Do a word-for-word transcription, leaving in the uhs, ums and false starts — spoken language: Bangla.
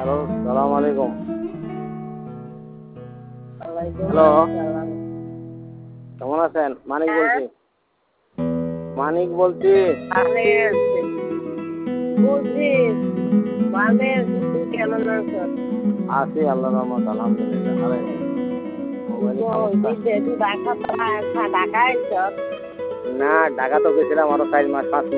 হ্যালো, সালাম আলাইকুম। হ্যালো, কেমন আছেন? মানিক বলছি। মানিক বলছি। বুঝছি ভালো আছি, তুই কেমন আছো? আছি আল্লাহর রহমত, আলহামদুলিল্লাহ। আরে ঢাকা ঢাকা আইছ? না, ঢাকা তো গেছিলাম আরো চার মাস পাঁচ মাস